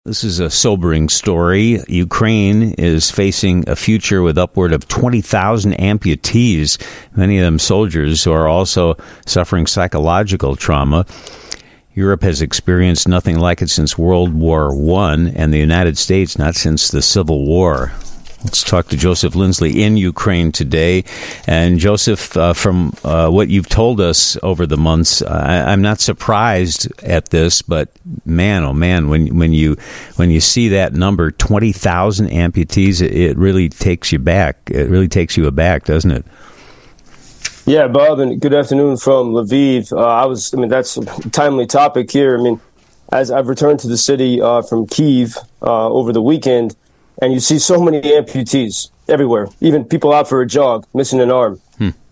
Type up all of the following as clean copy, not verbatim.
This is a sobering story. Ukraine is facing a future with upward of 20,000 amputees, many of them soldiers who are also suffering psychological trauma. Europe has experienced nothing like it since World War I, and the United States not since the Civil War. Let's talk to Joseph Lindsley in Ukraine today. And Joseph, from what you've told us over the months, I'm not surprised at this, but man, oh man, when you see that number, 20,000 amputees, it really takes you back. It really takes you aback, doesn't it? Yeah, Bob, and good afternoon from Lviv. That's a timely topic here. As I've returned to the city from Kyiv over the weekend, and you see so many amputees everywhere, even people out for a jog, missing an arm.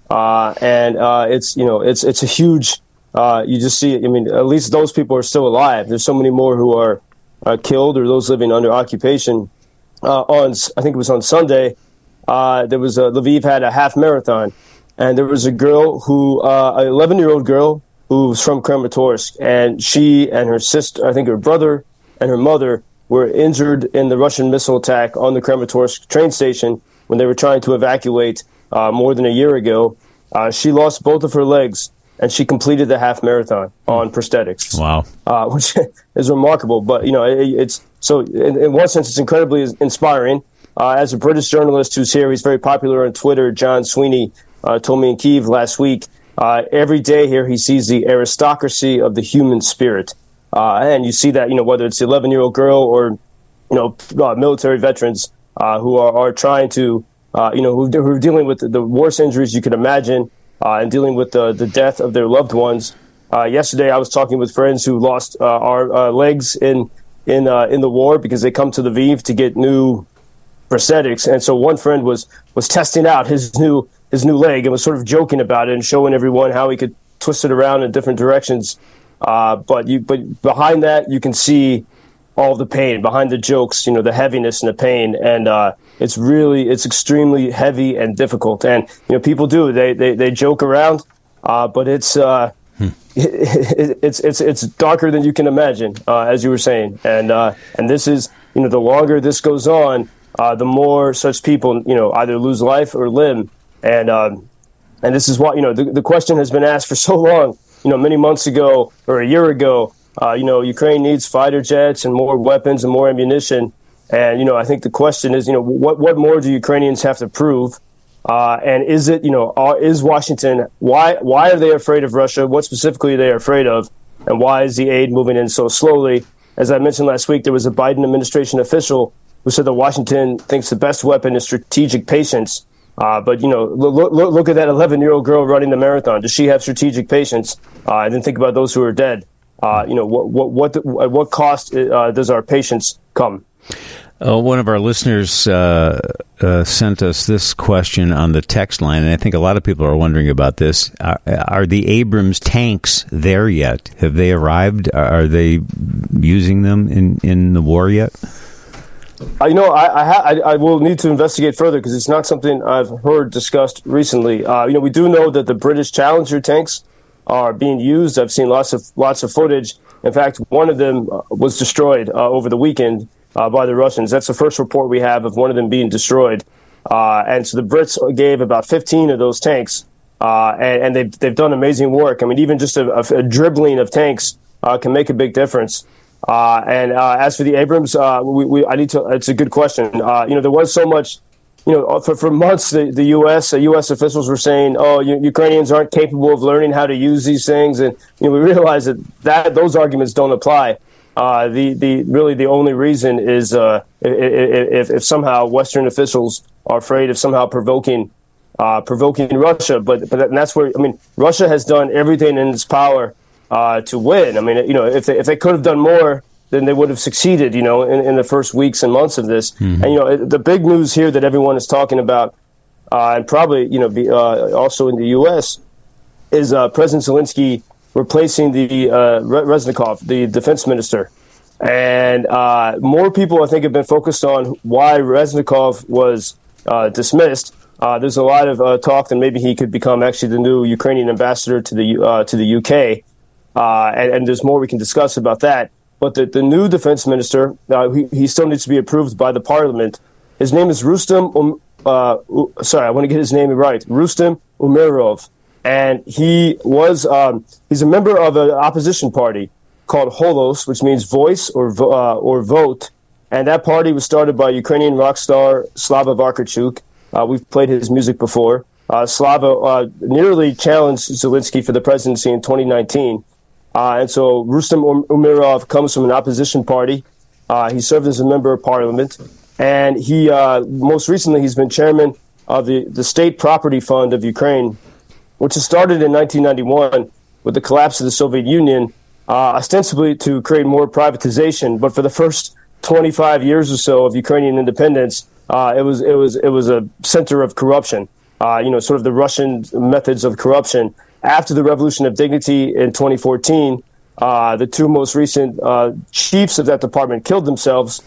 It's a huge, you just see it. At least those people are still alive. There's so many more who are killed or those living under occupation. I think it was on Sunday, Lviv had a half marathon, and there was a girl an 11-year-old girl who was from Kramatorsk, and she and her sister, I think her brother and her mother, were injured in the Russian missile attack on the Kramatorsk train station when they were trying to evacuate more than a year ago. She lost both of her legs, and she completed the half marathon on prosthetics. Wow. Which is remarkable. But, it's so in one sense, it's incredibly inspiring. As a British journalist who's here, he's very popular on Twitter, John Sweeney, told me in Kyiv last week, every day here he sees the aristocracy of the human spirit. And you see that, whether it's the 11-year-old girl or, military veterans who are trying to, who are dealing with the worst injuries you could imagine and dealing with the death of their loved ones. Yesterday, I was talking with friends who lost our legs in the war because they come to Lviv to get new prosthetics. And so one friend was testing out his new leg and was sort of joking about it and showing everyone how he could twist it around in different directions. But behind that, you can see all the pain behind the jokes, the heaviness and the pain. And, it's extremely heavy and difficult. And, people they joke around, but it's darker than you can imagine, as you were saying. And this is, the longer this goes on, the more such people, either lose life or limb. And this is what, the question has been asked for so long. Many months ago or a year ago, Ukraine needs fighter jets and more weapons and more ammunition. And, I think the question is, what more do Ukrainians have to prove? And is it, is Washington, why are they afraid of Russia? What specifically are they afraid of? And why is the aid moving in so slowly? As I mentioned last week, there was a Biden administration official who said that Washington thinks the best weapon is strategic patience. But, look at that 11-year-old girl running the marathon. Does she have strategic patience? And then think about those who are dead. At what cost does our patience come? One of our listeners sent us this question on the text line, and I think a lot of people are wondering about this. Are the Abrams tanks there yet? Have they arrived? Are they using them in the war yet? I will need to investigate further because it's not something I've heard discussed recently. We do know that the British Challenger tanks are being used. I've seen lots of footage. In fact, one of them was destroyed over the weekend by the Russians. That's the first report we have of one of them being destroyed. And so the Brits gave about 15 of those tanks, and they've done amazing work. Even just a dribbling of tanks can make a big difference. As for the Abrams, it's a good question. There was so much, for months, the U.S. officials were saying, Ukrainians aren't capable of learning how to use these things. And, we realize that those arguments don't apply. The only reason is, if somehow Western officials are afraid of somehow provoking Russia. But that's where, Russia has done everything in its power to win. If they could have done more, then they would have succeeded, in the first weeks and months of this. Mm-hmm. And, the big news here that everyone is talking about, and probably, also in the U.S., is President Zelensky replacing the Reznikov, the defense minister. And more people, I think, have been focused on why Reznikov was dismissed. There's a lot of talk that maybe he could become actually the new Ukrainian ambassador to the UK. And there's more we can discuss about that. But the new defense minister, he still needs to be approved by the parliament. His name is Rustem. Sorry, I want to get his name right. Rustem Umerov, and he's a member of an opposition party called Holos, which means voice or vote. And that party was started by Ukrainian rock star Slava Vakarchuk. We've played his music before. Slava nearly challenged Zelensky for the presidency in 2019. And so Rustem Umerov comes from an opposition party. He served as a member of parliament. And he most recently, he's been chairman of the State Property Fund of Ukraine, which was started in 1991 with the collapse of the Soviet Union, ostensibly to create more privatization. But for the first 25 years or so of Ukrainian independence, it was a center of corruption. Sort of the Russian methods of corruption. After the Revolution of Dignity in 2014, the two most recent chiefs of that department killed themselves,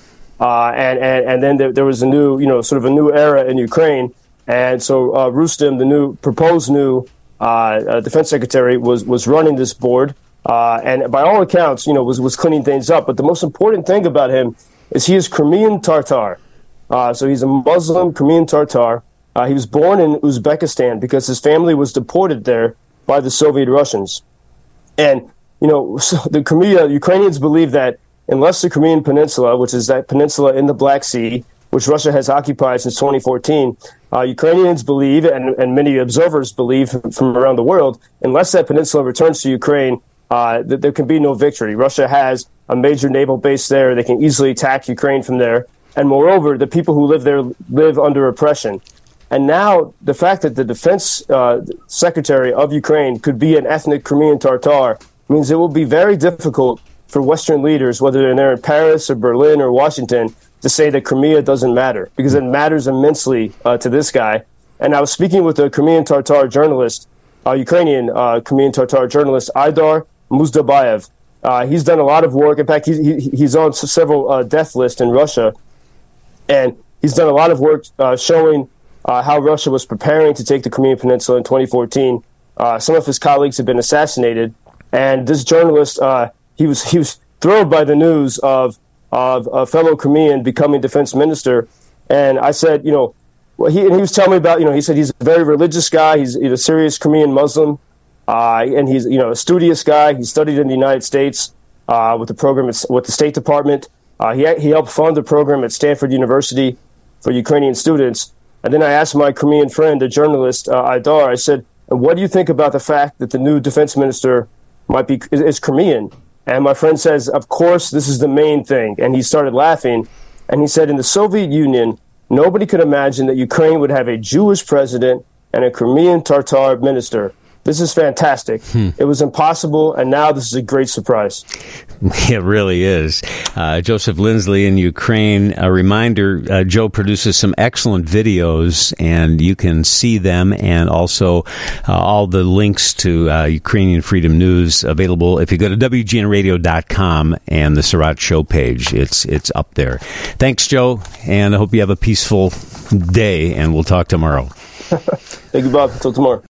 and then there was a new, sort of a new era in Ukraine. And so Rustem, the proposed new defense secretary, was running this board. And by all accounts, was cleaning things up. But the most important thing about him is he is Crimean Tatar. So he's a Muslim Crimean Tatar. He was born in Uzbekistan because his family was deported there by the Soviet Russians. And, the Crimea, Ukrainians believe that unless the Crimean Peninsula, which is that peninsula in the Black Sea, which Russia has occupied since 2014, Ukrainians believe, and many observers believe from around the world, unless that peninsula returns to Ukraine, that there can be no victory. Russia has a major naval base there. They can easily attack Ukraine from there. And moreover, the people who live there live under oppression. And now the fact that the defense secretary of Ukraine could be an ethnic Crimean Tatar means it will be very difficult for Western leaders, whether they're in Paris or Berlin or Washington, to say that Crimea doesn't matter, because it matters immensely to this guy. And I was speaking with a Crimean Tatar journalist, Ukrainian Crimean Tatar journalist, Aidar Muzdabayev. He's done a lot of work. In fact, he's on several death lists in Russia. And he's done a lot of work showing how Russia was preparing to take the Crimean Peninsula in 2014. Some of his colleagues have been assassinated. And this journalist, he was thrilled by the news of a fellow Crimean becoming defense minister. And I said, he was telling me about, he said he's a very religious guy. He's a serious Crimean Muslim. And he's, a studious guy. He studied in the United States with the program with the State Department. He helped fund the program at Stanford University for Ukrainian students. And then I asked my Crimean friend, a journalist, Aidar, I said, what do you think about the fact that the new defense minister is Crimean? And my friend says, of course, this is the main thing. And he started laughing. And he said, in the Soviet Union, nobody could imagine that Ukraine would have a Jewish president and a Crimean Tatar minister. This is fantastic. It was impossible, and now this is a great surprise. It really is. Joseph Lindsley in Ukraine. A reminder, Joe produces some excellent videos, and you can see them, and also all the links to Ukrainian Freedom News available if you go to WGNradio.com and the Surratt Show page. It's up there. Thanks, Joe, and I hope you have a peaceful day, and we'll talk tomorrow. Thank you, Bob. Until tomorrow.